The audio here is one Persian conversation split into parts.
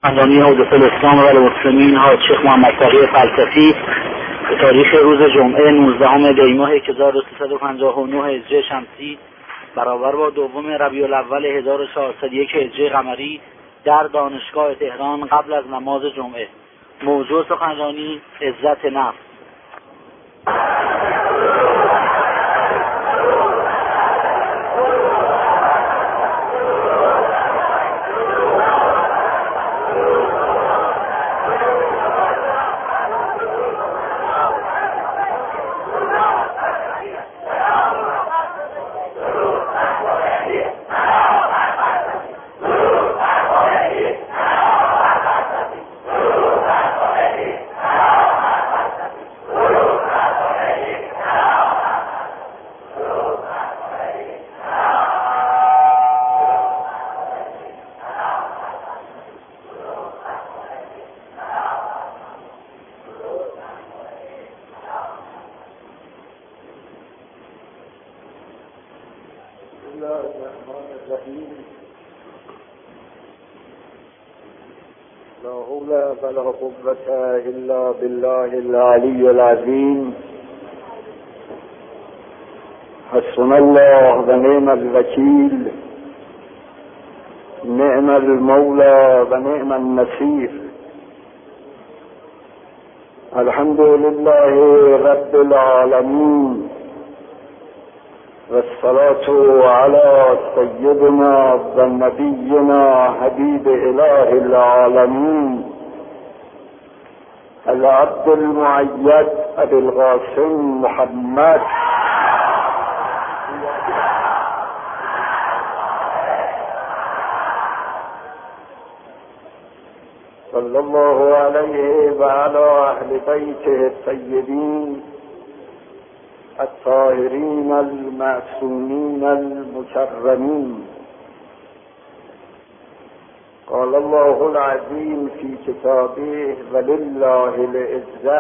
اندامی حدث الاسلام و المسلمین حاج شیخ محمد تقی فلسفی به تاریخ روز جمعه 19 دی ماه 1359 هجری شمسی برابر با دوم ربیع الاول 1401 هجری قمری در دانشگاه تهران قبل از نماز جمعه. موضوع سخنرانی عزت نفس. لا حول ولا قوة إلا بالله العلي العظيم. حسبنا الله ونعم الوكيل، نعم المولى ونعم النصير. الحمد لله رب العالمين، والصلاة على سيدنا ونبينا حبيب إله العالمين العبد المؤيد أبي القاسم محمد صلى الله عليه وعلى أهل بيته الطيبين الطاهرين المعصومين المكرمين. قال الله العظيم في كتابه: ولله العزة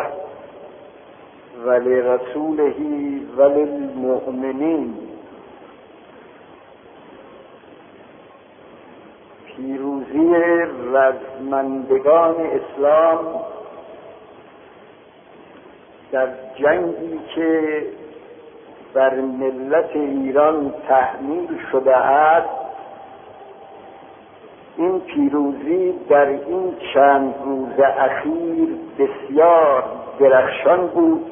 ولرسوله وللمؤمنين. پیروزی رزمندگان اسلام در جنگی که بر ملت ایران تحمیل شده است، این پیروزی در این چند روز اخیر بسیار درخشان بود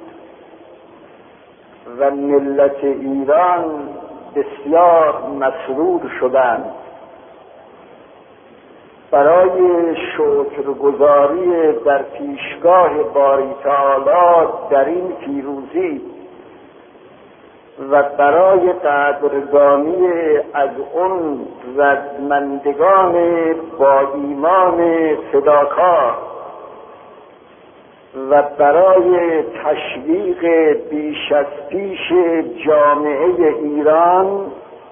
و ملت ایران بسیار مسرور شدند. برای شکرگزاری در پیشگاه باری تعالی در این پیروزی و برای قدردانی از اون رزمندگان با ایمان فداکار و برای تشویق بیش از پیش جامعه ایران،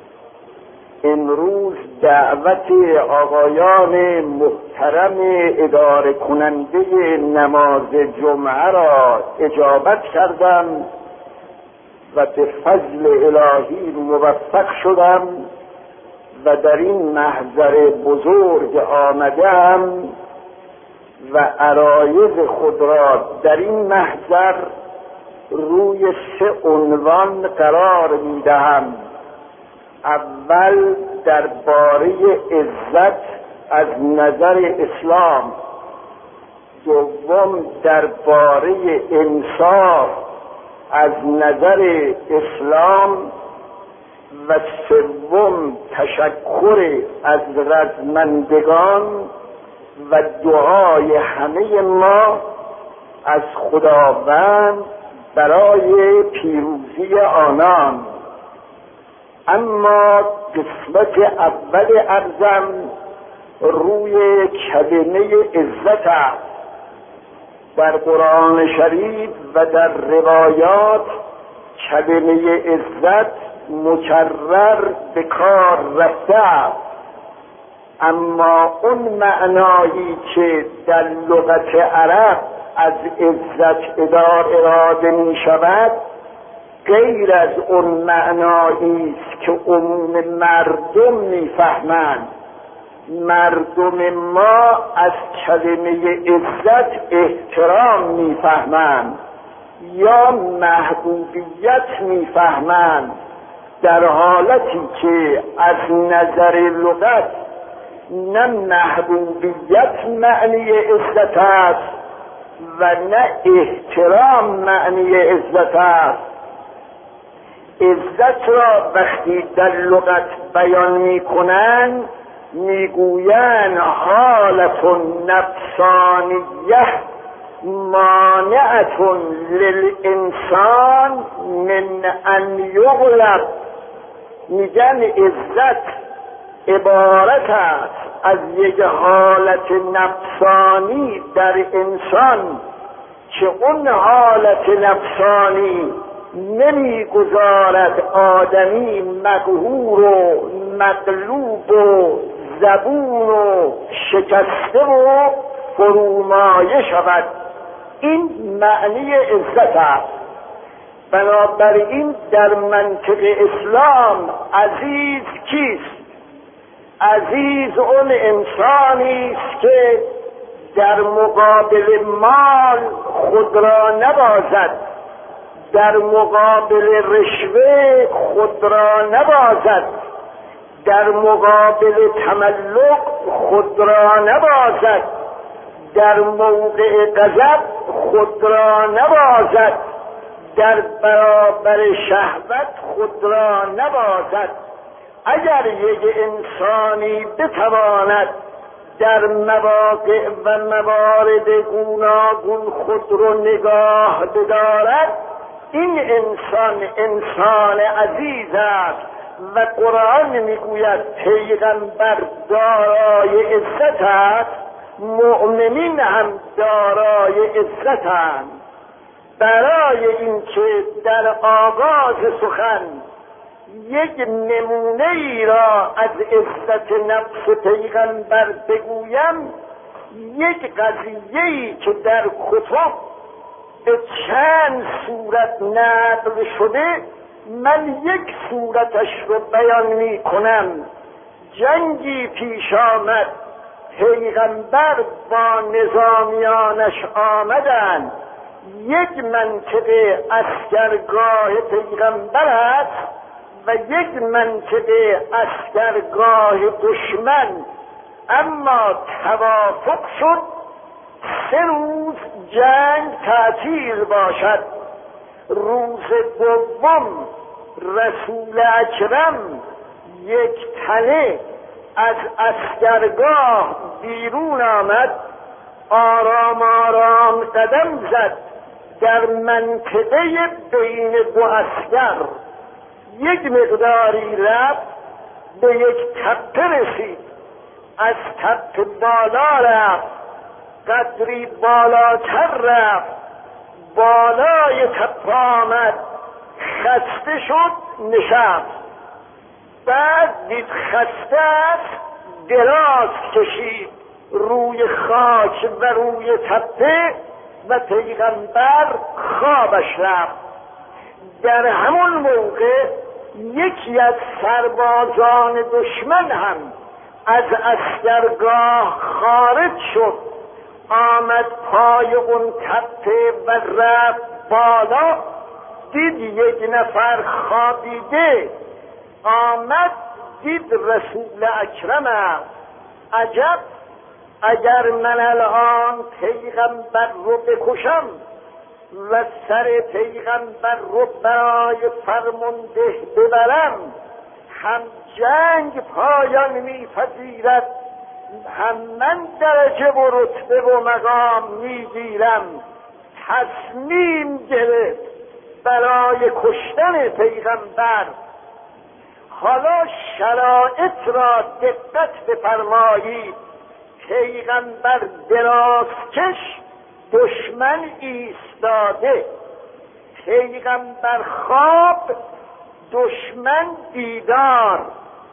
امروز دعوت آقایان محترم اداره کننده نماز جمعه را اجابت کردم و به فضل الهی موفق شدم و در این محضر بزرگ آمدم و عرایض خود را در این محضر روی 3 عنوان قرار میدهم. اول درباره عزت از نظر اسلام، دوم درباره انصاف از نظر اسلام و سوم تشکر از رزمندگان و دعای همه ما از خداوند برای پیروزی آنان. اما قسمت اول عرضم روی کلمه عزت است. در قرآن شریف و در روایات کلمه عزت مکرر به کار رفته است، اما اون معنایی که در لغت عرب از عزت اراده می شود غیر از اون معنایی است که عموم مردم میفهمند. مردم ما از کلمه عزت احترام میفهمند یا محبوبیت میفهمند، در حالتی که از نظر لغت نه محبوبیت معنی عزت است و نه احترام معنی عزت است. عزت را وقتی در لغت بیان میکنند میگویند حالت نفسانیه مانعت للانسان من ان یغلب. میگن عزت عبارت است از یک حالت نفسانی در انسان که اون حالت نفسانی نمیگذارد آدمی مقهور و مغلوب و زبون و شکسته و فرومایه شود. این معنی عزت است. بنابراین در منطق اسلام عزیز کیست؟ عزیز اون انسانی است که در مقابل مال خود را نبازد، در مقابل رشوه خود را نبازد، در مقابل تملق خود را نبازد، در موقع غضب خود را نبازد، در برابر شهوت خود را نبازد. اگر یک انسانی بتواند در مواقع و موارد گوناگون خود رو نگاه بدارد، این انسان عزیز است و قرآن میگوید پیغمبر دارای عزت است، مؤمنین هم دارای عزتند. برای اینکه در آغاز سخن یک نمونه ای را از عزت نفس پیغمبر بگویم، یک قضیه‌ای که در کتب به چند صورت نقل شده، من یک صورتش رو بیان می کنم. جنگی پیش آمد، پیغمبر با نظامیانش آمدند. یک منطقه اسکرگاه پیغمبر است و یک منطقه اسکرگاه دشمن، اما توافق شد 3 روز جنگ تعطیل باشد. روز دوم رسول اکرم یک تنه از اسکرگاه بیرون آمد، آرام آرام قدم زد در منطقه بین 2 اسکر. یک مقداری رفت، به یک تپه رسید، از تپه بالا رفت، قدری بالاتر رفت، بالای تپه آمد، خسته شد، نشست. بعد دید خسته است، دراز کشید روی خاک و روی تپه و پیغمبر خوابش رفت. در همون موقع یکی از سربازان دشمن هم از اسکرگاه خارج شد، آمد پای اون تپه و رفت بالا، دید یک نفر خوابیده، آمد دید رسول اکرم است. عجب، اگر من الان پیغمبر رو بکشم و سر پیغمبر رو برای فرمانده ببرم، هم جنگ پایان می‌پذیرد، هم من درجه و رتبه و مقام میگیرم. تصمیم گرفت برای کشتن پیغمبر. حالا شرایط را دقت بفرمایید. پیغمبر درازکش، دشمن ایستاده، پیغمبر خواب، دشمن بیدار،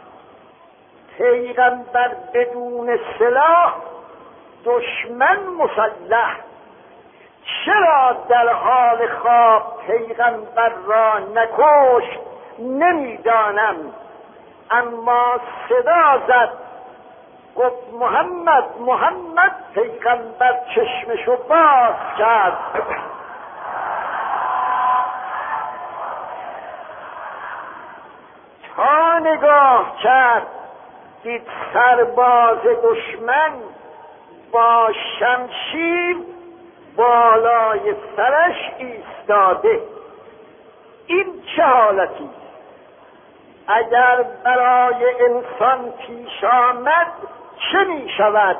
پیغمبر بدون سلاح، دشمن مسلح. چرا در حال خواب پیغمبر را نکشت نمیدانم، اما صدا زد گفت محمد پیغمبر چشمشو باز کرد. تا نگاه کرد دید سرباز دشمن با شمشیر بالای سرش ایستاده. این چه حالتی؟ اگر برای انسان پیش آمد چه می شود؟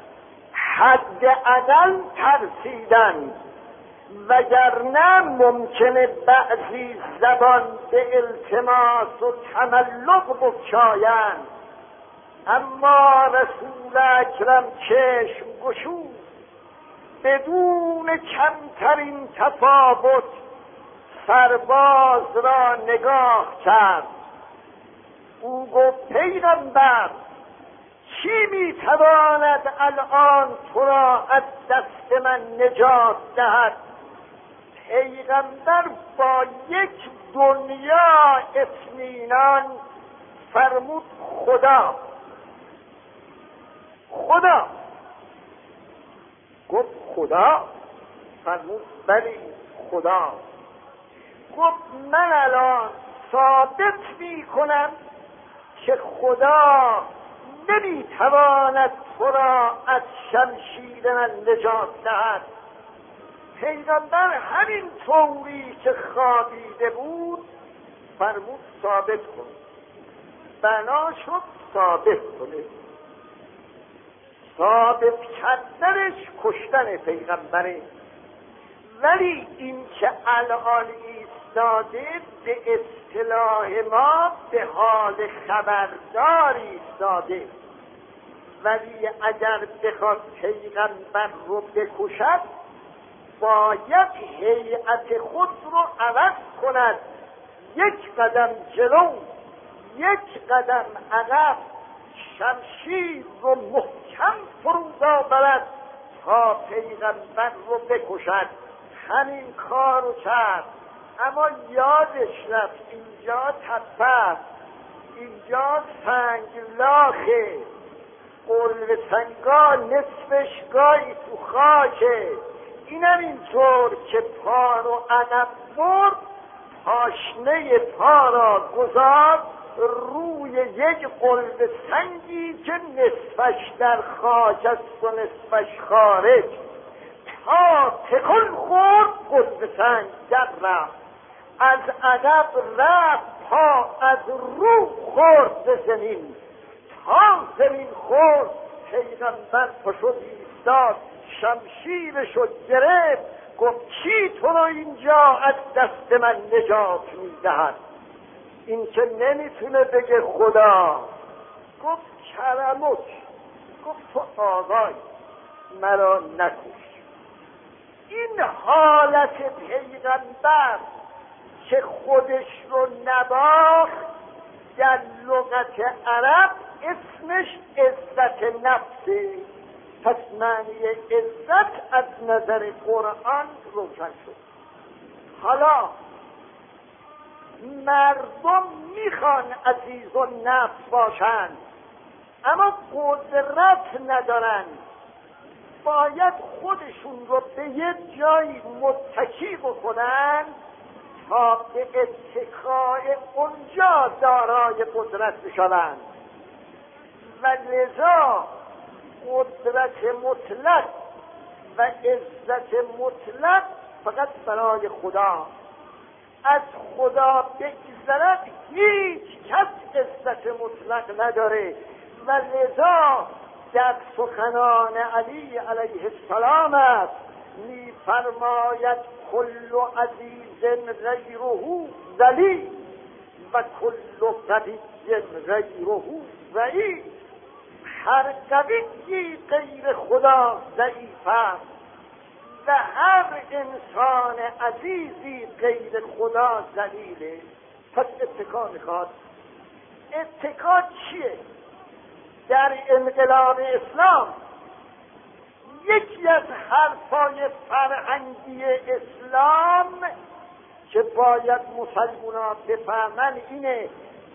حداقل ترسیدن، وگرنه ممکنه بعضی زبان به التماس و تملق بگشایند. اما رسول اکرم چشم گشود، بدون کمترین تفاوت سرباز را نگاه کرد. او گفت پیغمبر چی میتواند الان تو را از دست من نجات دهد؟ پیغمبر با یک دنیا اطمینان فرمود خدا. گفت خدا؟ فرمود بلی خدا. گفت من الان ثابت می کنم که خدا نمیتواند تو را از شمشیر من نجات دهد. پیغمبر همین طوری که خوابیده بود فرمود ثابت کن. بنا شد ثابت کنه. ثابت کردنش کشتن پیغمبره. ولی این که الان ایستاده به اصطلاح ما به حال خبردار ایستاده، ولی اگر بخواد پیغمبر رو بکشد باید هیئت خود رو عوض کند، یک قدم جلو یک قدم عقب، شمشیر رو محکم فرود آورد تا پیغمبر رو بکشد. همین کار رو کرد، اما یادش رفت اینجا تپه، اینجا سنگلاخه، قلب سنگا نصفش گاهی تو خاکه. اینم اینطور که پا رو عقب برد، پاشنه پا را گذارد روی یک قلب سنگی که نصفش در خاک است و نصفش خارج. تا تکون خورد قلب سنگ در رفت، از عقب رفت، پا از رو خورد به زمین. تا زمین خورد پیغمبر پشت ایستاد، شمشیرشو گرفت، گفت کی تو رو اینجا از دست من نجات میدهد؟ این که نمیتونه بگه خدا. گفت کرمک. گفت تو آقای مرا نکش. این حالت پیغمبر که خودش رو نباخت در لغت عرب اسمش عزت نفسه. پس معنی عزت از نظر قرآن روشن شد. حالا مردم میخوان عزیز و نفس باشند اما قدرت ندارن، باید خودشون رو به یه جایی متکی بکنن تا به اتکای اونجا دارای قدرت بشوند. و لذا قدرت مطلق و عزت مطلق فقط برای خدا. از خدا بگذرد هیچ کس عزت مطلق نداره. و لذا در سخنان علی علیه السلام است می‌فرماید کل عزیز غیره ذلیل و کل قوی غیره ضعیف. هر قوی غیر خدا ضعیف است و هر انسان عزیزی غیر خدا ذلیله. پس اتکا میخواد. اتکا چیه؟ در انقلاب اسلام یکی از حرفای فرهنگی اسلام که باید مسلمانان بفهمن اینه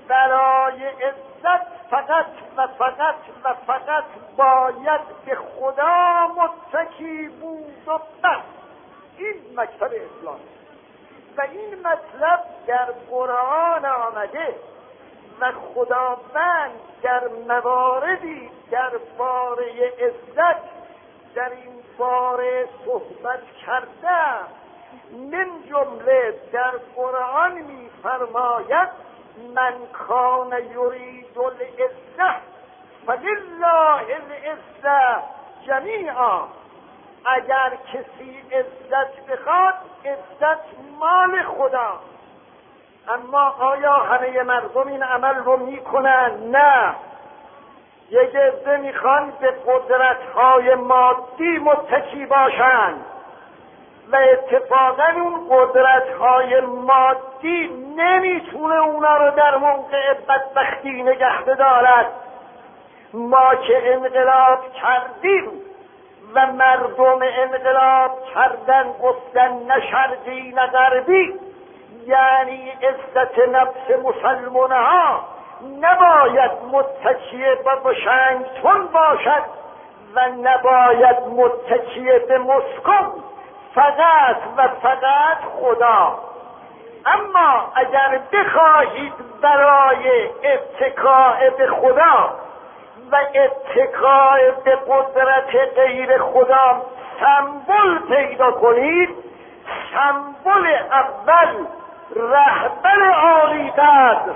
برای عزت فقط و فقط و فقط باید به خدا متکی بود و بس. این مکتب اسلام و این مطلب در قرآن آمده و خداوند در مواردی درباره عزت در این باره صحبت کرده. من جمله در قرآن می‌فرماید من کان یرید العزة فلله العزة جمیعا. اگر کسی عزت بخواد عزت مال خدا. اما آیا همه مردم این عمل رو میکنن؟ نه. یک عده میخوان به قدرت‌های مادی متکی باشند و اتفاقا اون قدرت‌های مادی نمیتونه اونا رو در موقع بدبختی نگه بدارد. ما که انقلاب کردیم و مردم انقلاب کردن گفتن نه شرقی نه غربی، یعنی عزت نفس مسلمانها نباید متکیه به واشنگتن باشد و نباید متکیه به مسکو، فقط و فقط خدا. اما اگر بخواهید برای اتکاء به خدا و اتکاء به قدرت غیر خدا سمبل پیدا کنید، سمبل اول رهبر عالی قدر،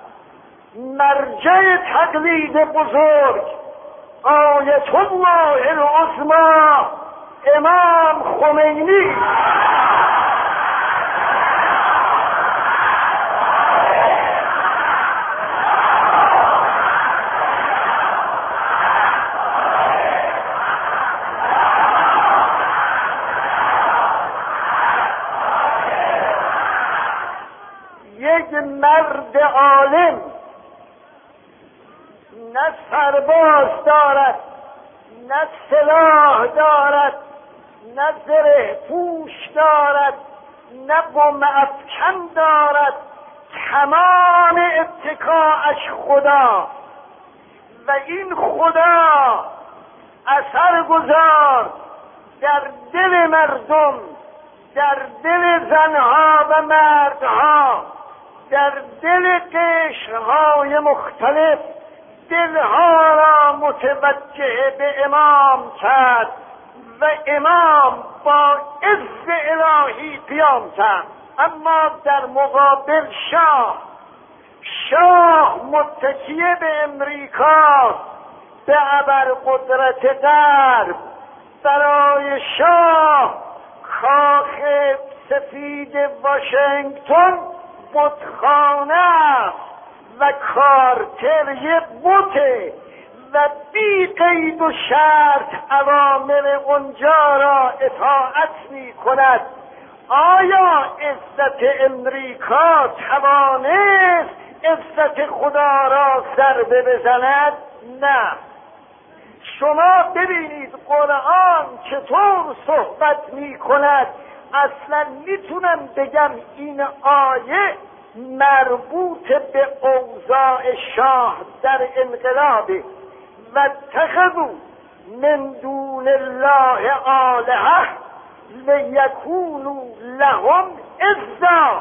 مرجع تقلید بزرگ، آیت الله العظمی امام خمینی یک مرد عالم نه سرباز دارد، نه سلاح دارد، نه زره پوش دارد، نه بم افکن دارد، تمام اتکاش خدا و این خدا اثر گذار در دل مردم، در دل زنها و مردها، در دل قشرهای مختلف دلها را متوجه به امام کرد و امام با عز الهی قیام کرد. اما در مقابل شاه متکیه به امریکا، به ابرقدرت غرب. برای شاه کاخ سفید واشنگتن بتخانه و کارتر یه بوته و بی قید و شرط اوامر اونجا را اطاعت می کند. آیا عزت امریکا توانست عزت خدا را ضربه بزند؟ نه. شما ببینید قرآن چطور صحبت می کند. اصلا میتونم بگم این آیه مربوط به اوضاع شاه در انقلاب و اتخذوا من دون الله آلهة لیکونوا لهم عزا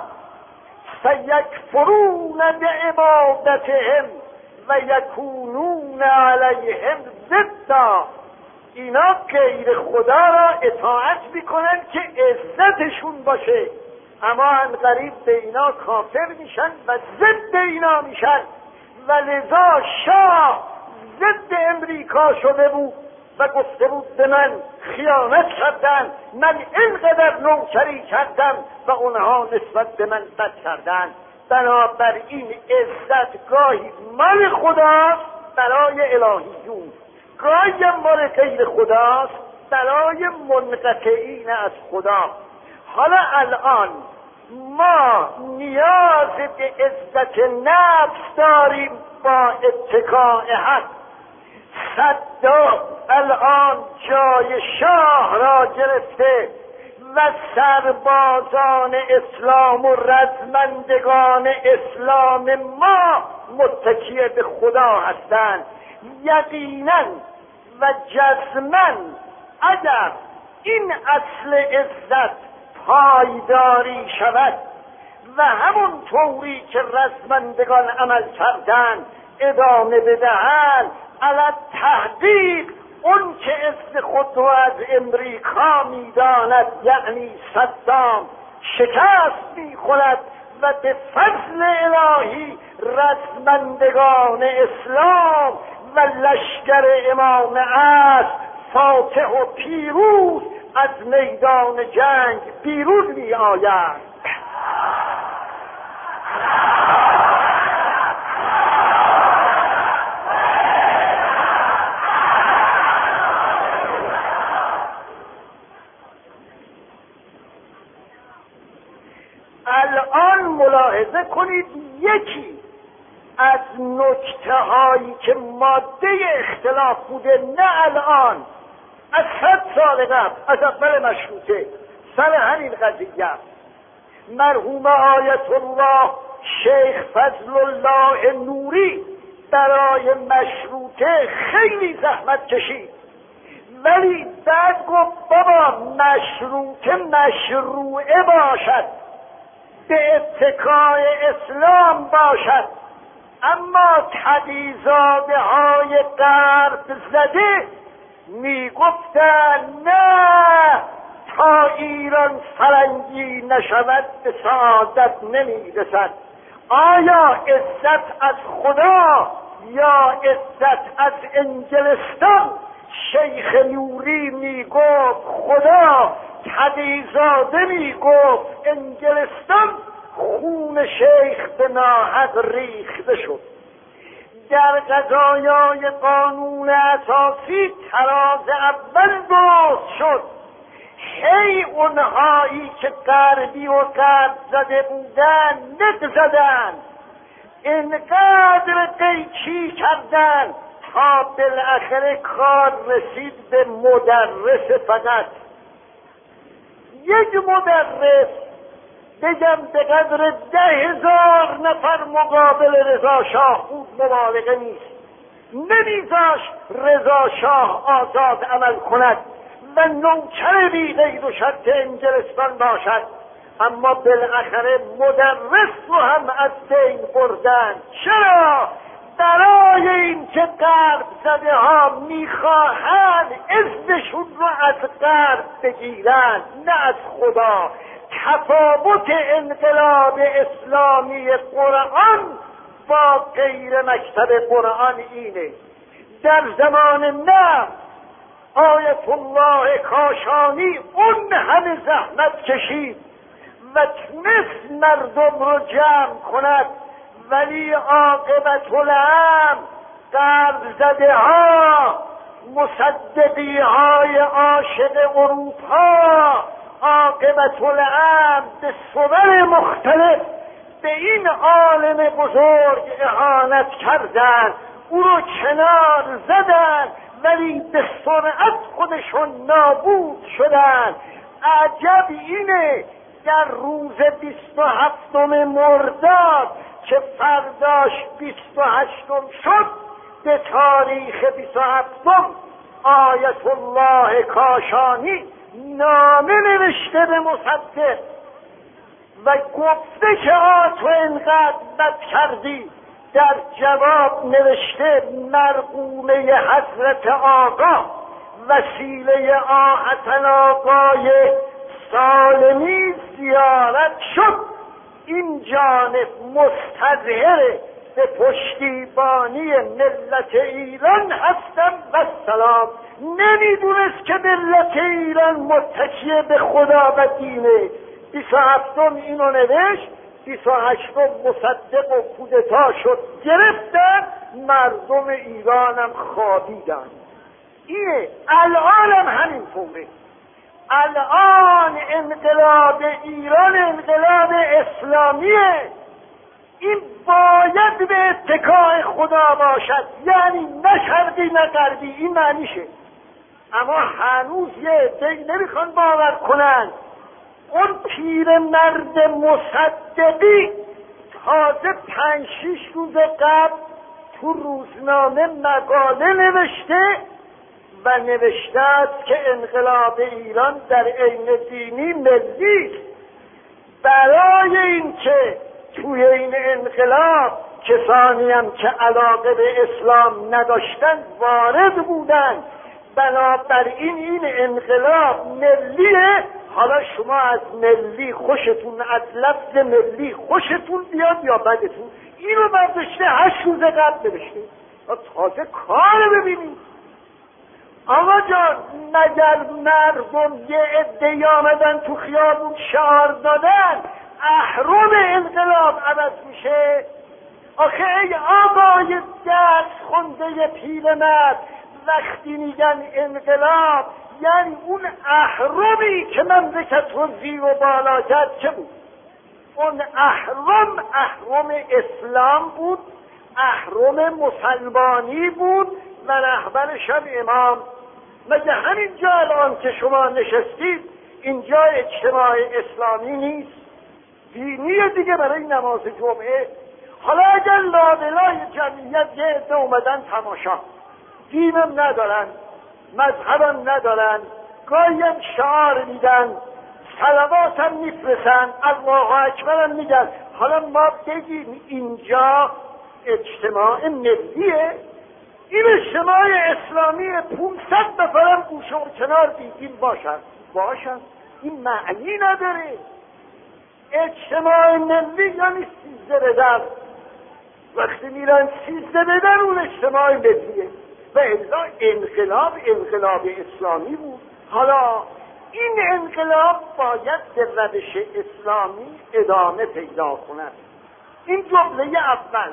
سیکفرون بعبادتهم و یکونون علیهم ضدا. اینا غیر خدا را اطاعت میکنن که عزتشون باشه، اما عنقریب به اینا کافر میشن و ضد اینا میشن و لذا شاه ضد امریکا شده بود و گفته بود به من خیانت کردن، من اینقدر نوکری کردم و اونها نسبت به من بد کردن. بنابراین عزت گاهی مال خداست برای الهیون، گاهی مال غیر خداست برای منقطعین از خدا. حالا الان ما نیاز به عزت نفس داریم با اتکاء حق. صدام الان جای شاه را گرفته و سربازان اسلام و رزمندگان اسلام ما متکی به خدا هستند. یقینا و جزما اگر این اصل عزت پایداری شود و همون طوری که رزمندگان عمل کردند ادامه بدهند، علی تحقیق اون که عز خود رو از امریکا میداند، یعنی صدام، شکست میخورد و به فضل الهی رزمندگان اسلام و لشکر امام عصر فاتح و پیروز از میدان جنگ بیرون می آید. الان ملاحظه کنید یکی از نکته هایی که ماده اختلاف بوده، نه الان، از 100 سال قبل، از اول مشروطه، سر همین قضیه مرحوم آیت الله شیخ فضل الله نوری برای مشروطه خیلی زحمت کشید، ولی بعد گفت بابا مشروطه مشروعه باشد، به اتکای اسلام باشد، اما تقیزاده های غرب زده می گفتن نه، تا ایران فرنگی نشود به سعادت نمی رسد. آیا عزت از خدا یا عزت از انگلستان؟ شیخ نوری می گفت خدا، تقیزاده می گفت انگلستان. خون شیخ به ناحق ریخته شد. در قضایای قانون اساسی تراز اول درست شد. هی اونهایی که غربی و غرب زده بودن نق زدن، اینقدر قیچی کردن تا بالاخره کار رسید به مدرس. فقط یک مدرس بگم به قدر 10,000 نفر مقابل رضا شاه بود، مبالغه نیست. نمیذاشت رضا شاه آزاد عمل کند و نوکر بی قید و شرط انگلستان باشد، اما بالاخره مدرس رو هم از بین بردن. چرا؟ برای این که غرب زده ها میخواهند عزشون رو از غرب بگیرند، نه از خدا. تفاوت انقلاب اسلامی قرآن با غیر مکتب قرآن اینه. در زمان نه آیت الله کاشانی اون همه زحمت کشید و تونست مردم رو جمع کند، ولی عاقبت الامر غرب زده ها، مصدقی های عاشق اروپا، عاقبت الامر به صور مختلف به این عالم بزرگ اهانت کردند، او رو کنار زدند، ولی به سرعت خودشون نابود شدند. عجب اینه در روز 27 مرداد که فرداش 28 شد، به تاریخ 27 آیت الله کاشانی نامه نوشته به مصدق و گفته که تو اینقدر بد کردی. در جواب نوشته مرقومه حضرت آقا وسیله حسن آقای سالمی زیارت شد، این جانب مستظهر به پشتیبانی ملت ایران هستم و سلام. نمیدونست که ملت ایران متکی به خدا و دینه. 27 اینو نوشت، 28 مصدق و کودتا شد، گرفتن، مردم ایرانم خوابیدن. اینه الان هم همینطوره. الان انقلاب ایران انقلاب اسلامیه. این باید به اتکای خدا باشد، یعنی نه شرقی نه غربی، این معنیشه. اما هنوز یه عده‌ای نمیخوان باور کنن اون پیرمرد مصدقی تازه 5-6 روز قبل تو روزنامه مقاله نوشته و نوشته است که انقلاب ایران در عین دینی ملی است. برای اینکه توی این انقلاب کسانی هم که علاقه به اسلام نداشتند وارد بودند، بنابراین این انقلاب ملیه. حالا شما از ملی خوشتون، از لفظ ملی خوشتون بیاد یا بدتون، اینو برداشته 8 روز قبل نوشته. تازه کار ببینید. آقا جان، مگر مردم یه عده‌ای آمدن تو خیابون شعار دادن اهرم انقلاب عوض میشه؟ آخه ای آقای درس خونده پیرمرد، وقتی میگن انقلاب یعنی اون اهرمی که مملکت رو زیر و بالا کرد چه بود؟ اون اهرم اسلام بود، اهرم مسلمانی بود و رهبرش هم امام. مگه همینجا الان که شما نشستید اینجا اجتماع اسلامی نیست؟ دینیه دیگه برای نماز جمعه. حالا اگر لابلای جمعیت یه عده اومدن تماشا، دینم ندارن، مذهبم ندارن، گاهی هم شعار میدن، صلوات هم میفرسن، الله اکبر هم میگن، حالا ما بگیم اینجا اجتماع ملیه؟ این اجتماع اسلامی 500 نفرم گوشه و کنار دیدیم باشن، این معنی نداره. اجتماع ملی یعنی 13 بدن، وقتی میرن 13 بدن اون اجتماع ملیه. و الا انقلاب اسلامی بود. حالا این انقلاب باید به روش اسلامی ادامه پیدا کند. این جمله اول.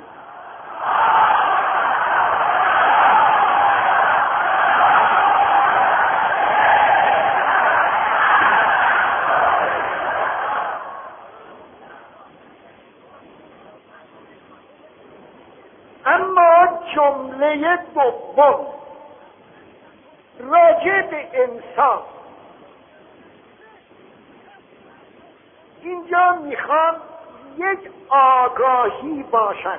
اما جمله دوم راجع به انسان، اینجا میخوام یک آگاهی باشد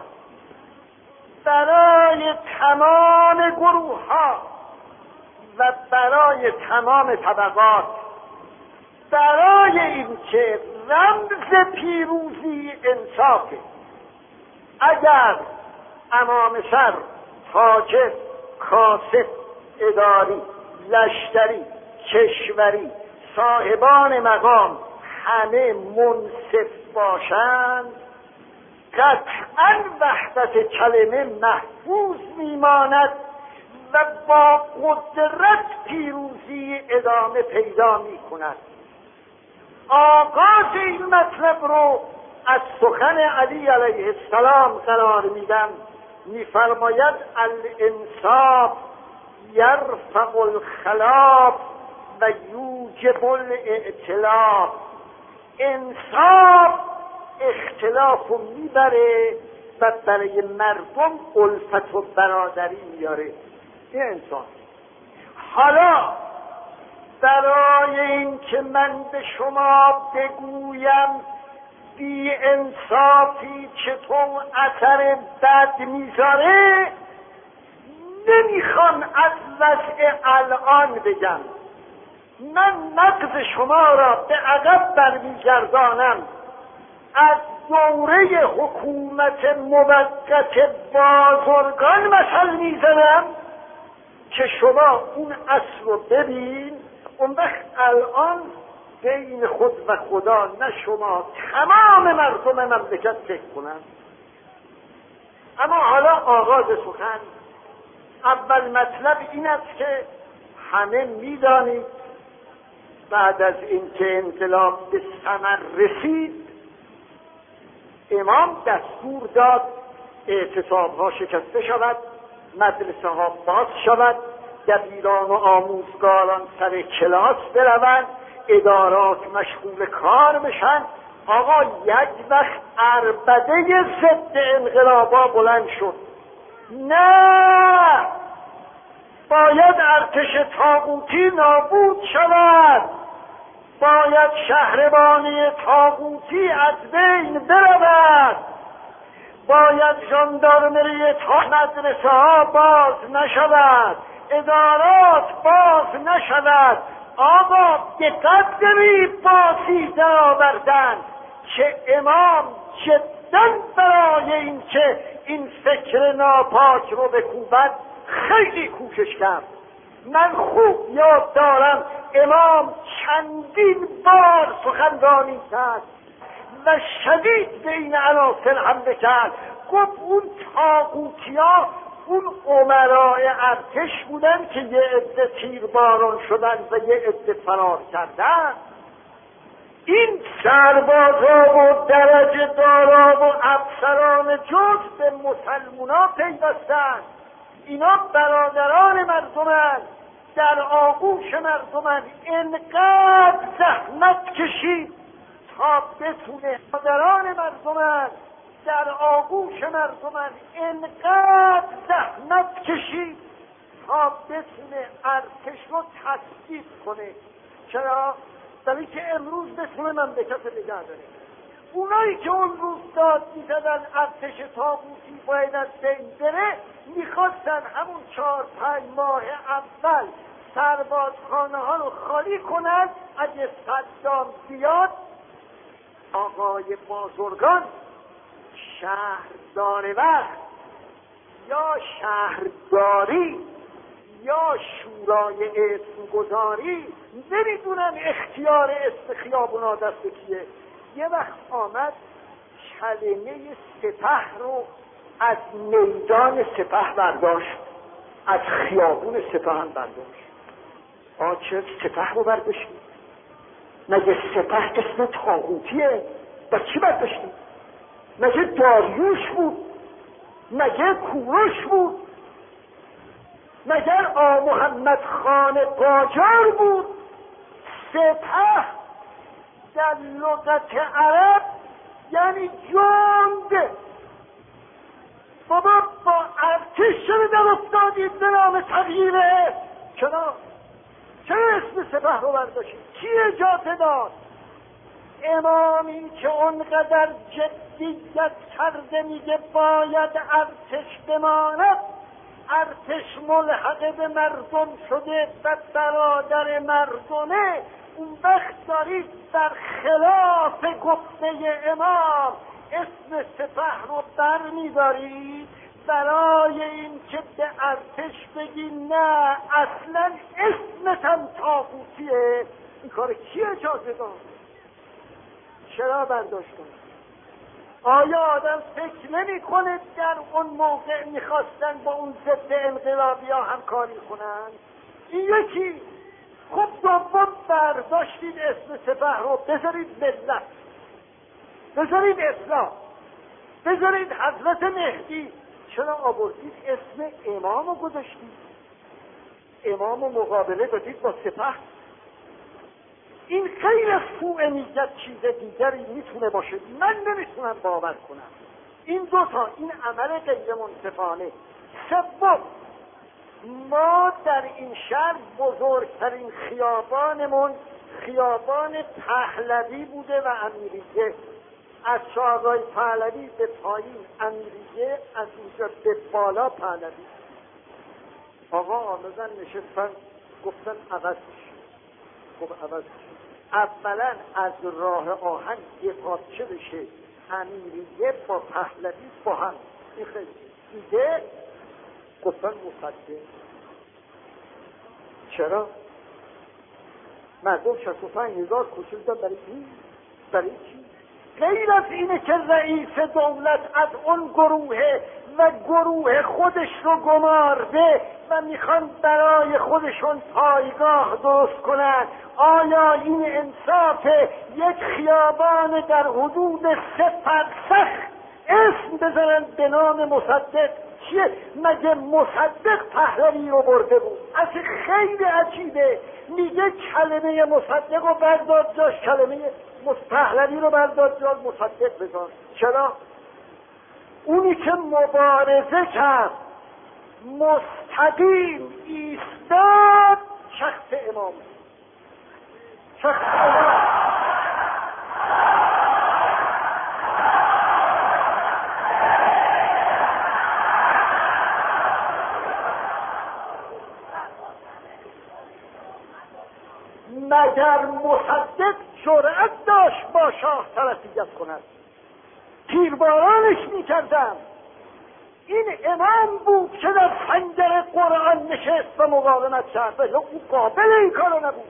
برای تمام گروه ها و برای تمام طبقات، برای اینکه رمز پیروزی انصافه. اگر امام سر، تاجر، کاسب، اداری، لشکری، کشوری، صاحبان مقام همه منصف باشند، قطعا وحدت کلمه محفوظ میماند و با قدرت پیروزی ادامه پیدا میکند. آغاز این مطلب رو از سخن علی علیه السلام قرار میدم. میفرماید الانصاف یرفع الخلاف و یوجب الائتلاف. انصاف اختلاف رو میبره و برای مردم الفت و برادری میاره. این انصاف. حالا برای این که من به شما بگویم بی انصافی چطور اثر بد میذاره، نمیخوام از وضع الان بگم. من مغز شما را به عقب برمیگردانم. از دوره حکومت موقت بازرگان مثل میزنم که شما اون اصل رو ببین. اون وقت الان بین خود و خدا نه شما، تمام مردم مملکت فکر کنند. اما حالا آغاز سخن. اول مطلب این است که همه میدانید بعد از اینکه انقلاب به ثمر رسید، امام دستور داد اعتصاب‌ها شکسته شود، مدرسه ها باز شود، دبیران و آموزگاران سر کلاس بروند، ادارات مشغول کار بشن. آقا یک وقت عربده ضد انقلابا بلند شد. نه، باید ارتش طاغوتی نابود شود. باید شهربانی طاغوتی از بین برود، باید ژاندارمری تا مدرسه ها باز نشود، ادارات باز نشود. آقا دقت کنید باسی در آوردن که امام جدا برای این که این فکر ناپاک رو بکوبد خیلی کوشش کرد. من خوب یاد دارم امام چندین بار سخنرانی کرد و شدید به این عناصر حمله کرد. گفت اون طاغوتیا اون امراء ارتش بودن که یه عده تیرباران شدن و یه عده فرار کردن. این سربازا و درجه دارا و افسران جز به مسلمونا پیوستن. اینا برادران مردمن، در آغوش مردمن. انقدر زحمت کشید تا بتونه برادران مردمن، در آغوش مردمن. انقدر زحمت کشید تا بتونه ارتش رو تثبیت کنه. چرا؟ برای که امروز بتونه مملکت نگه داره. اونایی که اون روز داد میزدن ارتش طاغوتی باید از بین بره، میخواستن همون 4-5 ماه اول سربازخانه ها رو خالی کنن. اگه صدام بیاد، آقای بازرگان شهردار وقت یا شهرداری یا شورای اسمگذاری نمیدونن اختیار اسم خیابونا دست کیه. یه وقت آمد کلمه سپه رو از میدان سپه برداشت، از خیابون سپه هم برداشت. چه سپه رو برداشتیم؟ مگه سپه اسم طاغوتیه؟ با چی برداشتیم؟ مگه داریوش بود؟ مگه کوروش بود؟ مگر محمد خان قاجار بود؟ سپه در لغت عرب یعنی جند. بابا با ارتش چرا در افتادید به نام تغییره؟ چرا اسم سپه رو برداشتید؟ کی اجازه داد؟ امامی که اونقدر جدیت کرده میگه باید ارتش بماند، ارتش ملحق به مردم شده و برادر مردمه، اون وقت دارید در خلاف گفته امام اسم سپه رو بر میدارید برای این که به ارتش بگی نه اصلا اسمت هم طاغوتیه. این کار کی اجازه داد؟ چرا برداشت کنه؟ آیا آدم فکر نمی کنه در اون موقع میخواستن با اون ضد انقلابی ها همکاری کنن؟ این یکی. خب دوم برداشتید اسم سپه رو بذارید ملت، بذارید اسلام، بذارید حضرت مهدی. چرا آوردید اسم امام رو گذاشتید؟ امام رو مقابله دادید با سپه. این خیلی از سوء نیت چیز دیگری میتونه باشه. من نمیتونم باور کنم این دوتا، این عمل غیر منصفانه. سوم، ما در این شهر بزرگترین خیابانمون خیابان پهلوی بوده و امیریه. از چهارراه پهلوی به پایین امیریه، از اینجا به بالا پهلوی. آقا آمدن نشستن گفتن عوض میشه. خب عوض میشه. اولا از راه آهن یه پارچه بشه امیریه با پهلوی با هم. این خیلی دیگه گفتن مصدق. چرا؟ مردم 65,000 کشته دادن. برای چی؟ برای چی؟ غیر از اینه که رئیس دولت از اون گروه و گروه خودش رو گمارده و میخوان برای خودشون پایگاه درست کنن. آیا این انصافه؟ یک خیابان در حدود 3 فرسخ اسم بزنن به نام مصدق. چیه؟ مگه مصدق پهلوی رو برده بود؟ اصلا خیلی عجیبه. میگه کلمه مصدق رو بردار جاش کلمه پهلوی رو بردار جاش مصدق بذار. چرا؟ اونی که مبارزه کرد مستقیم ایستاد شخص امام، مگر مصدق جرأت داشت با شاه طرفیت کند؟ تیربارانش میکردند. این امام بود که در خنجر قرآن نشست و مقاومت کرد، ولی او قابل این کارو نبود.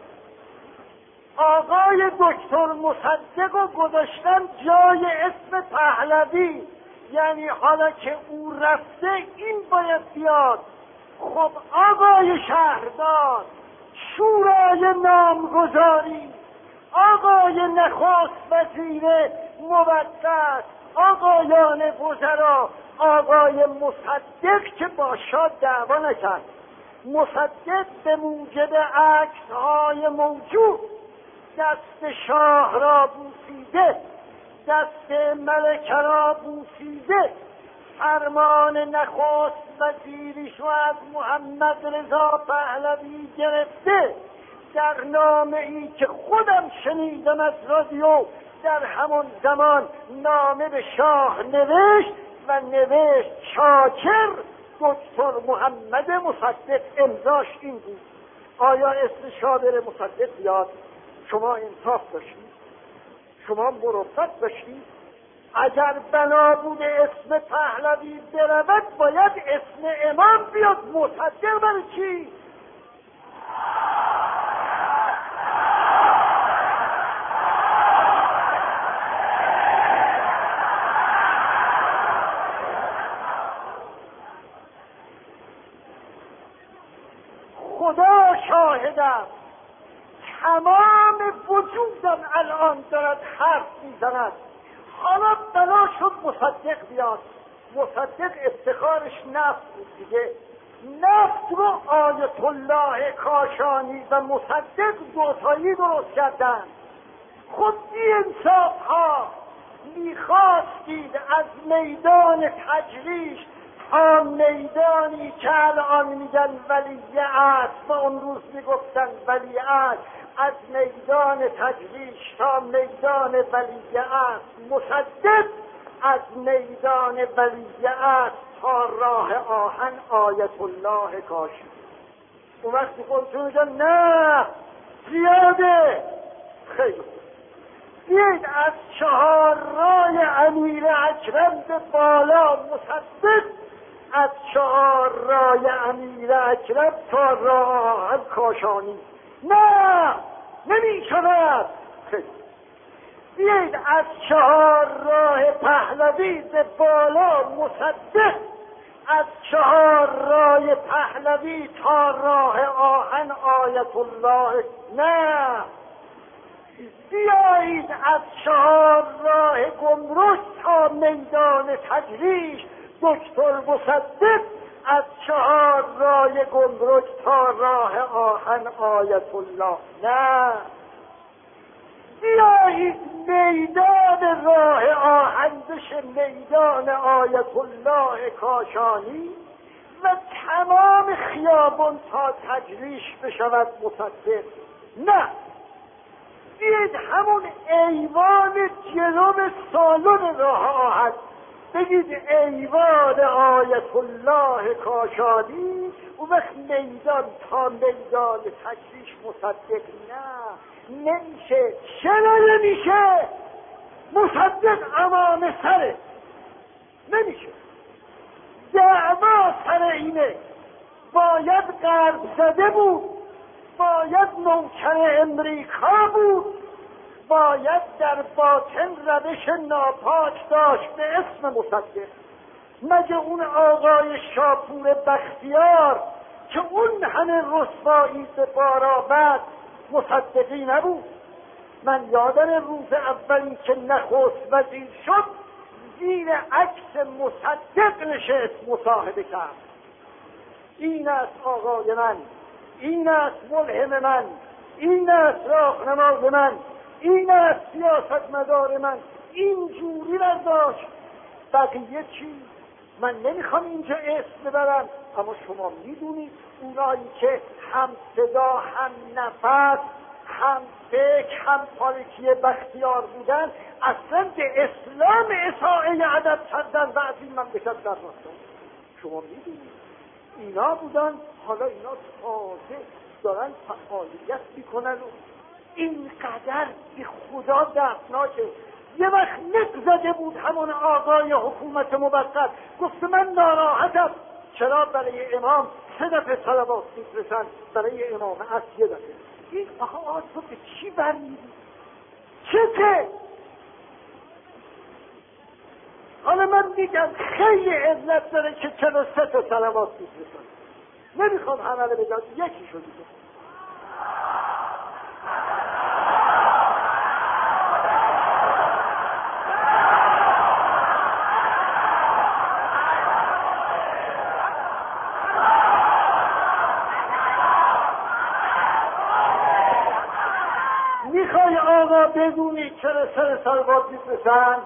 آقای دکتر مصدق رو گذاشتن جای اسم پهلوی، یعنی حالا که او رفته این باید بیاد. خب آقای شهردار، شورای نامگذاری، آقای نخست وزیر موقت، آقایان وزرا، آقای مصدق که با شاه دعوا نکرد، مصدق به موجب عکس‌های موجود دست شاه را بوسیده، دست ملکه را بوسیده، فرمان نخست وزیریش رو از محمد رضا پهلوی گرفته، در نامه ای که خودم شنیدم از رادیو در همون زمان نامه به شاه نوشت و نوشت شاکر دکتر محمد مصدق، امضاش این بود. آیا اسم شاه بره مصدق بیاد؟ شما انصاف داشتید؟ شما مروت داشتید؟ اگر بنا بوده اسم پهلوی برود باید اسم امام بیاد، مصدق برای چی؟ خدا شاهدم، تمام وجودم الان دارد حرف میزند. حالا بنا شد مصدق بیاد. مصدق افتخارش نفت بود دیگه. نفت رو آیت الله کاشانی و مصدق دوتایی درست کردن. خود بی انصاف ها میخواستید از میدان تجریش تا میدانی که الان میگن ولیعهد و اون روز میگفتن ولیعهد، از میدان تجریش تا میدان ولیعهد، مصدق از میدان ولیعهد تا راه آهن آیت الله کاشانی. اون وقتی خودتون میگن نه زیاده، خیلی بیایید از 4 راه امیر اکرم به بالا، مصدق از 4 راه امیر اکرم تا راه آهن کاشانی. نه نمی شود. بیایید از 4 راه پهلوی به بالا، مصدق از 4 راه پهلوی تا راه آهن آیت الله. نه بیایید از 4 راه گمرک تا میدان تجریش، دکتر مصدق از 4 راه گمرک تا راه آهن آیت الله. نه بیایید میدان راه آهن بشه میدان آیت الله کاشانی و تمام خیابان تا تجریش بشود مصدق. نه بیایید همون ایوان جلو سالن راه آهن بگید ایوان آیت الله کاشانی، اون وقت میدان تا میدان تجریش مصدق. نه نمیشه. چرا نمیشه؟ مصدق امام سره، نمیشه. دعوا سر اینه، باید قرض زده بود، باید نوکر امریکا بود، باید در باطن روش ناپاک داشت به اسم مصدق. مگه اون آقای شاپور بختیار که اون همه رسوایی به بار آورد مصدقی نبود؟ من یادم روز اولی که نخست وزیر شد زیر عکس مصدق نشست مصاحبه کرد. این است آقای من، این است ملهم من، این است راهنمای من، این است سیاستمدار من. این جوری نداشت. بقیه چی؟ من نمیخوام اینجا اسم ببرم، اما شما میدونید اونایی که هم صدا هم نفس هم فکر هم پالیسی بختیار بودن، اصلا به اسلام اطاعه ادب کردن و از این مملکت در راستن. شما میدونید اینا بودن، حالا اینا تازه دارن فعالیت میکنن و اینقدر به خدا دردناکه. یه وقت نگذده بود همون آقای حکومت موقت، گفت من ناراحتم چرا برای امام 3 دفعه صلوات میفرستن، برای امام عصر 1 دفعه. این آقا تو به چی برمیدی؟ چه؟ حالا من میگم خیلی علت داره که 43 تا صلوات میفرستن. نمیخوام همه رو بگم، یکی شو دیگه. میخوای آقا بدونی چرا 3 صلوات میفرستن؟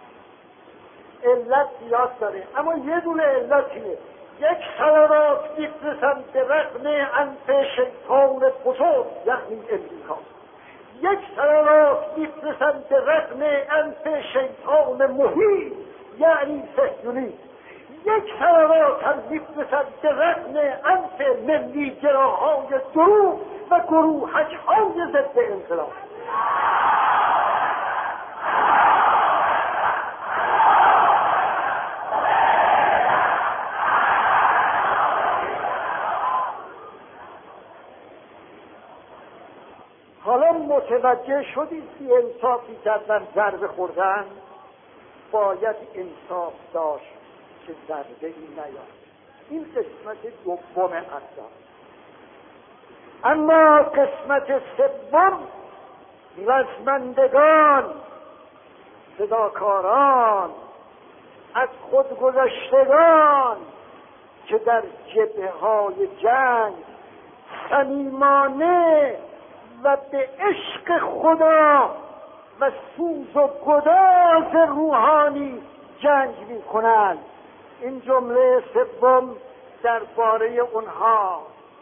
علت زیاد داره، اما یه دونه علتیه. 1 صلوات میفرستن به رغم انف شیطان بزرگ، یعنی امریکا. 1 صلوات میفرستن به رغم انف شیطان محیط، یعنی صهیونیسم. 1 صلوات هم میفرستن به رغم انف ملی گراهای دروغ و گروهک‌های ضد انقلاب. حالا متوجه شدید که انصافی کردن ضربه خوردن؟ باید انصاف داشت که ضربه ای نیاد. این قسمت دوم اصلا. اما قسمت سوم، رزمندگان، فداکاران، از خود گذشتگان که در جبهه‌های جنگ صمیمانه و به عشق خدا و سوز و گداز روحانی جنگ می‌کنند. این جمله سوم درباره اونها،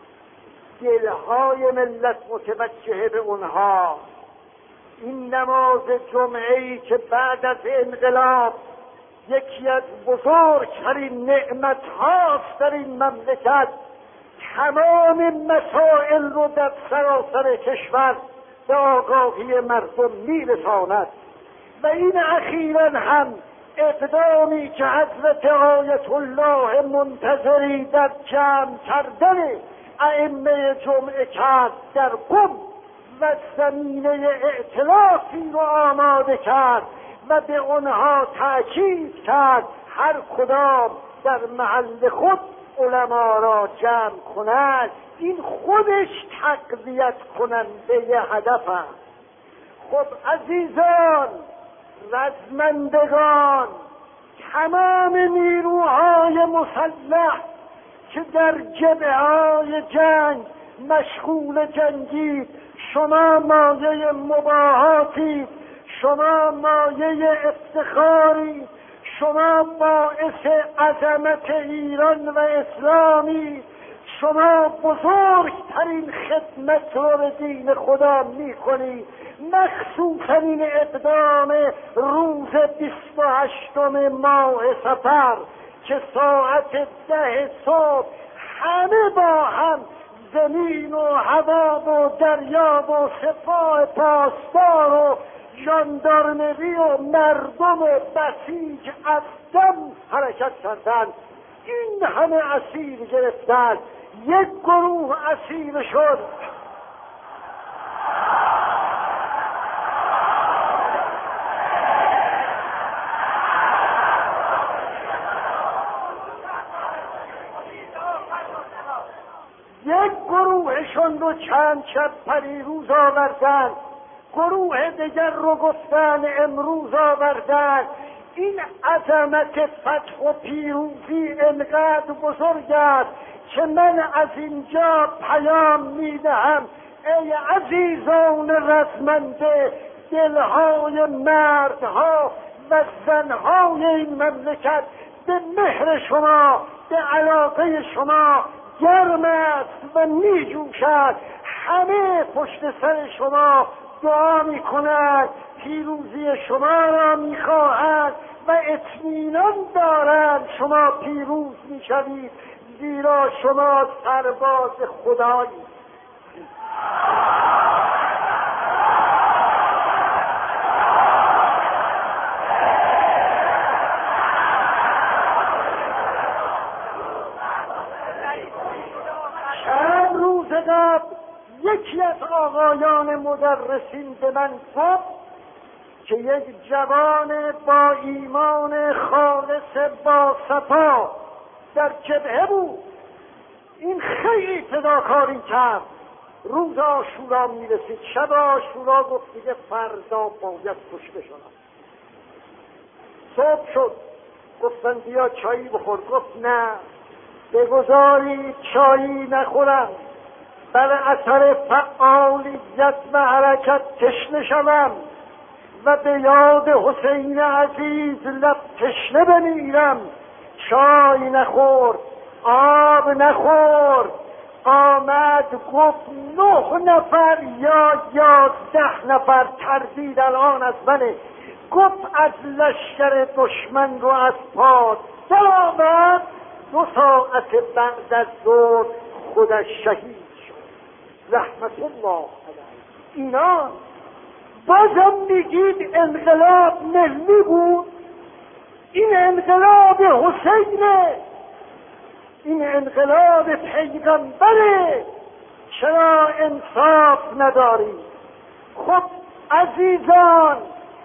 دلهای ملت متوجه به اونها. این نماز جمعه‌ای که بعد از انقلاب یکی از بزرگترین نعمت‌هاست در این مملکت، تمام مسائل رو در سراسر کشور به آگاهی مردم میرساند. و این اخیراً هم اقدامی که حضرت آیت الله منتظری در جمع کردن ائمه جمعه کرد در قم و زمینه ائتلافی رو آماده کرد و به آنها تأکید کرد هر کدام در محل خود علما را جمع کنند. این خودش تقویت کننده هدف است. خب عزیزان، رزمندگان، تمام نیروهای مسلح که در جبهه‌های جنگ مشغول جنگید، شما مایه مباهاتی، شما مایه افتخاری، شما باعث عظمت ایران و اسلامی، شما بزرگترین خدمت رو به دین خدا میکنید. مخصوصا این اقدام روز 28 ماه صفر که ساعت 10 صبح همه با هم، زمین و هوا و دریا و سپاه پاسدار و ژاندارمری و مردم بسیج از دم حرکت کردند. این همه اسیر گرفتند. 1 گروه اسیر شد. یک گروهشون رو چند شب پریروز آوردن، گروه دیگر رو گفتن امروز آوردن. این عظمت فتح و پیروزی انقدر بزرگ است که من از اینجا پیام میدهم ای عزیزان رزمنده، دلهای مردها و زنهای این مملکت به مهر شما، به علاقه شما گرم است و می جوشد. همه پشت سر شما دعا میکنند، پیروزی شما را میخواهند و اطمینان دارند شما پیروز میشوید، زیرا شما سرباز خدایید. چند روز قبل یکی از آقایان مدرسین به من گفت که یک جوان با ایمان خالص با صفا در جبهه بود، این خیلی فداکاری کرد. روز عاشورا میرسید، شب عاشورا گفت دیگه فردا باید کشته شدم. صبح شد، گفتن بیا چایی بخور. گفت نه، بگذارید چایی نخورم، بر اثر فعالیت و حرکت تشنه شوم و به یاد حسین عزیز لب تشنه بمیرم. چای نخورد، آب نخورد، آمد گفت 9 نفر یا 11 نفر تردید الان از منه. گفت از لشکر دشمن رو از پا در آمد، 2 ساعت بعد از ظهر خودش شهید شد رحمت الله علیه. اینا بازم میگید انقلاب ملی بود؟ این انقلاب حسینه، این انقلاب پیغمبره. چرا انصاف ندارید؟ خب عزیزان،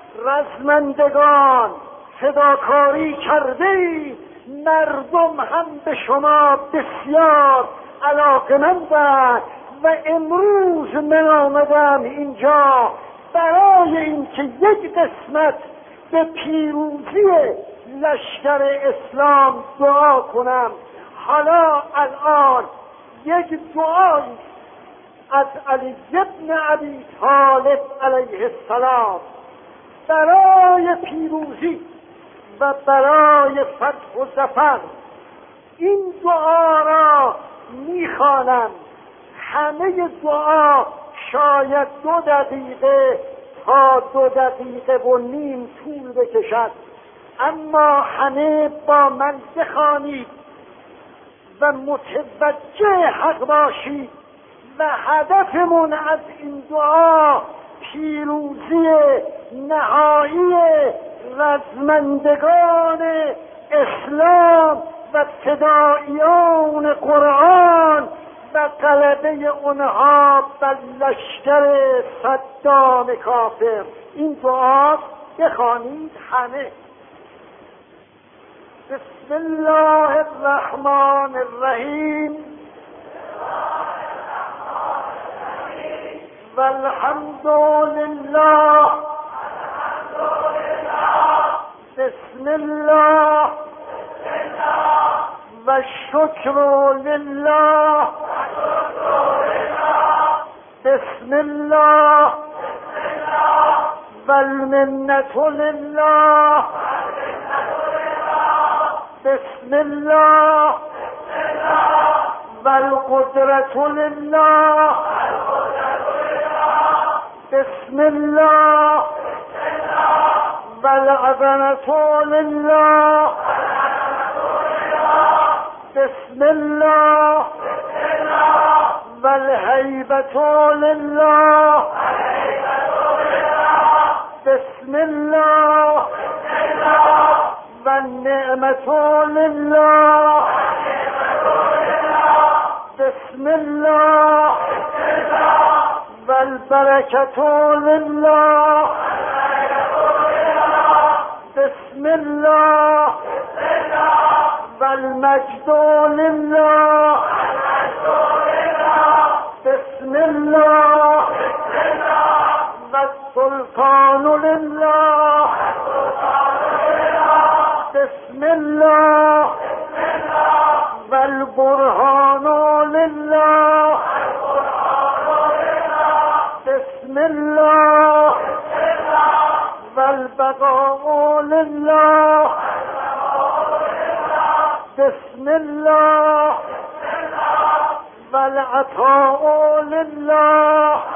رزمندگان، فداکاری کردید، مردم هم به شما بسیار علاقه‌مندند و امروز من آمدم اینجا برای اینکه یک قسمت به پیروزی لشکر اسلام دعا کنم. حالا الان یک دعایی از علی بن ابی طالب علیه السلام برای پیروزی و برای فتح و ظفر، این دعا را میخوانم. همه دعا شاید 2 دقیقه تا 2 دقیقه و نیم طول بکشد، اما همه با من بخوانید و متوجه حق باشید و هدفمون از این دعا پیروزی نهایی رزمندگان اسلام و فداییان قرآن و غلبه اونها بر لشکر صدام کافر. این دعا بخوانید همه. بسم الله الرحمن الرحیم والحمد لله بسم الله والشکر لله بسم الله والمنة لله بسم الله والقدرة لله بسم الله والعظمة لله بسم الله والهيبة لله بسم الله والنعمة لله بسم الله والبركة لله بسم الله والمجد لله بسم الله والسلطان لله بسم الله والبرهان لله بسم الله والبقاء لله بسم الله والعطاء الله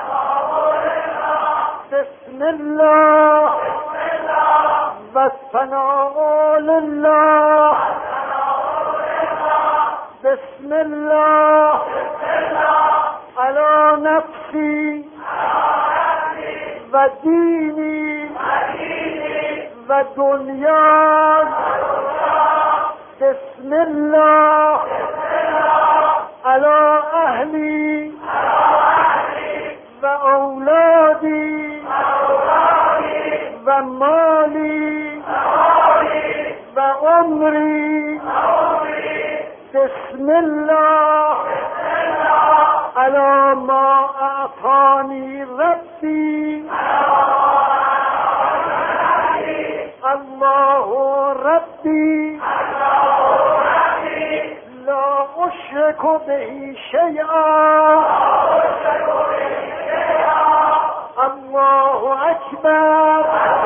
بسم الله و ثناء لله بسم الله علی نفسی و دینی و دنیا بسم الله علی اهلی و اولادی و مالی و عمری بسم الله علی ما اعطانی ربی الله ربی لا اشرک به شیئا الله اکبر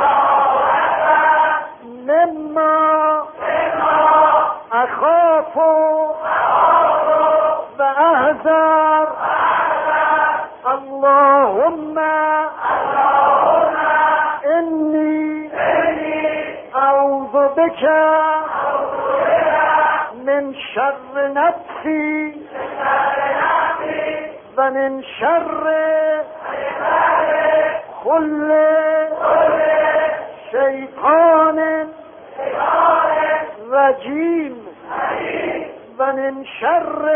مما اخاف و احذر اللهم انی اعوذ بک من شر نفسی و من شر كل شیطان رجیم و من شر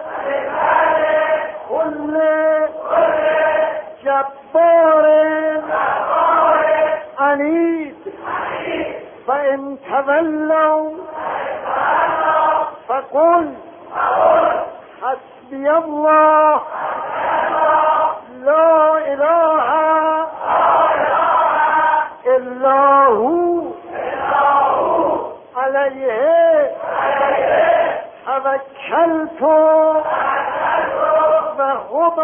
كل جبار عنید فإن تولوا فقل حسبي الله لا اله الا هو علیه توکلت و هو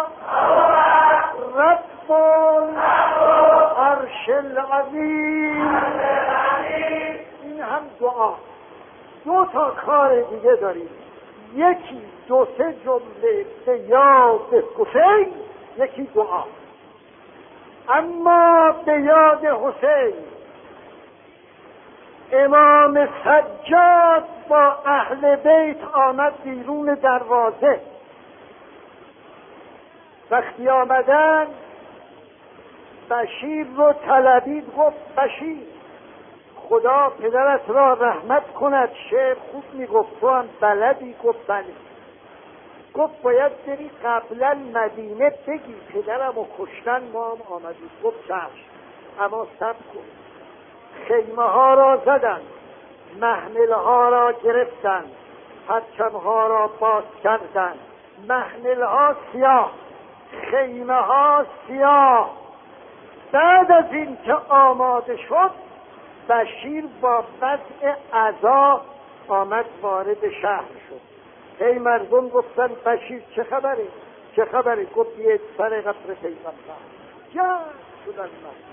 رب العرش العظیم. این هم دعا. دو تا کار دیگه داریم، یکی دو سه جمله به یاد حسین، یکی دعا. اما به یاد حسین امام سجاد با اهل بیت آمد بیرون دروازه. وقتی آمدن بشیر رو طلبید، گفت بشیر خدا پدرت را رحمت کند، شعر خوب میگفت، تو هم بلدی؟ گفت بله. گفت باید بری قبلا مدینه بگی پدرم رو کشتن، ما هم آمدید. گفت چشم، اما صبر کن. خیمه ها را زدن، محمل ها را گرفتن، پرچم ها را باز کردن، محمل ها سیاه، خیمه ها سیاه. بعد از این که آماده شد، بشیر با وضع عزا آمد وارد شهر شد. هی مردم گفتن بشیر چه خبره؟ چه خبره؟ گفت بیاید سر قبر پیغمبر. جمع شدن.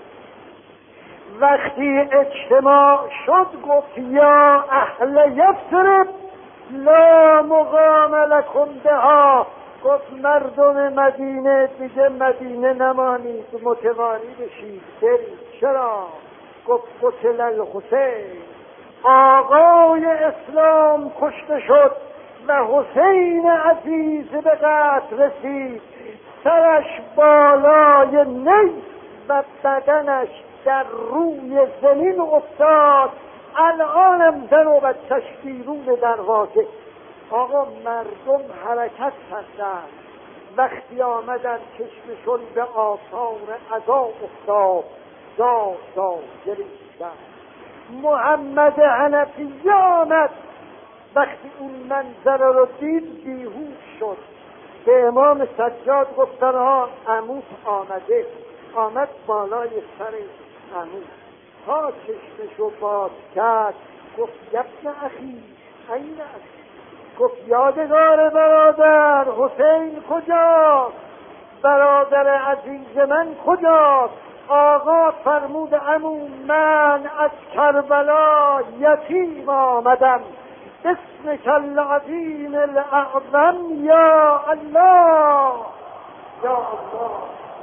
وقتی اجتماع شد گفت یا اهل یثرب لا مقام لکم بها. گفت مردم مدینه دیگه مدینه نمانید، متواری بشید، برید. چرا؟ گفت قتل الحسین، آقای اسلام کشته شد و حسین عزیز به قتل رسید. سرش بالای نی و بدنش در روی زمین افتاد. الانم در و بچش بیرون دروازه. آقا مردم حرکت کردند. وقتی آمدن چشمشون به آثار عزا افتاد، زار گریستن. محمد حنفی آمد. وقتی اون منظره رو دید بیهوش شد. به امام سجاد گفتن ها عموت آمده. آمد بالای سر عموت، تا چشمشو باز کرد گفت یبن اخی این اخی. گفت یادگار برادر حسین کجاست؟ برادر عزیز من کجاست؟ آقا فرمود عمو من از کربلا یتیم آمدم، باسمک العظیم الاعظم یا الله یا الله.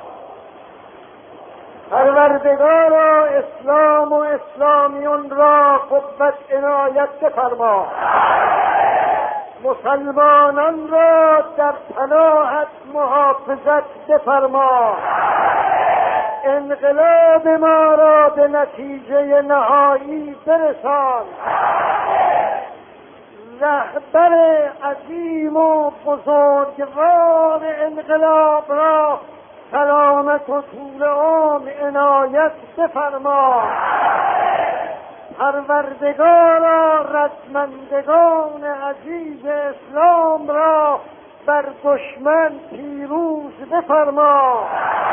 پروردگارا اسلام و اسلامیون را قوت عنایت بفرما، مسلمانان را در پناهت محافظت بفرما، انقلاب ما را به نتیجه نهایی برسان، رهبر عظیم و بزرگوار انقلاب را سلامت و طول عمر عنایت بفرما. پروردگارا رزمندگان عزیز اسلام را بر دشمن پیروز بفرما.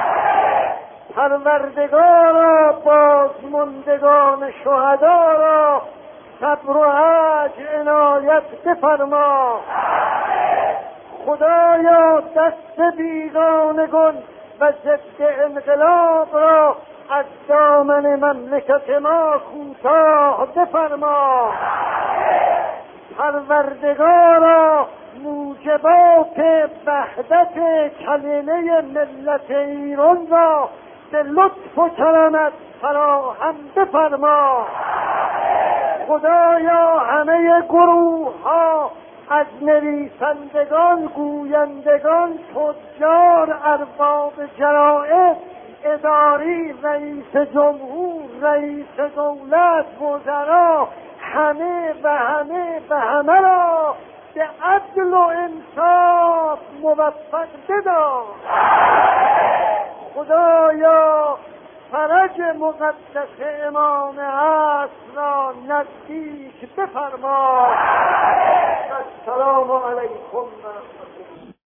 پروردگارا بازماندگان شهدا را صبر و عجز عنایت بفرما. خدایا دست بیگانگان و ضد انقلاب را از دامن مملکت ما کوتاه بفرما. پروردگارا موجبات وحدت کلمه ملت ایران را به لطف و کرمت فراهم بفرما. خدایا همه گروه ها از نویسندگان، گویندگان، تجار، ارباب جرائد، اداری، رئیس جمهور، رئیس دولت، وزرا، همه همه را به عدل و انصاف موفق بدار. خدایا فرج مقدس امام عصر را نزدیک بفرما. السلام علیکم.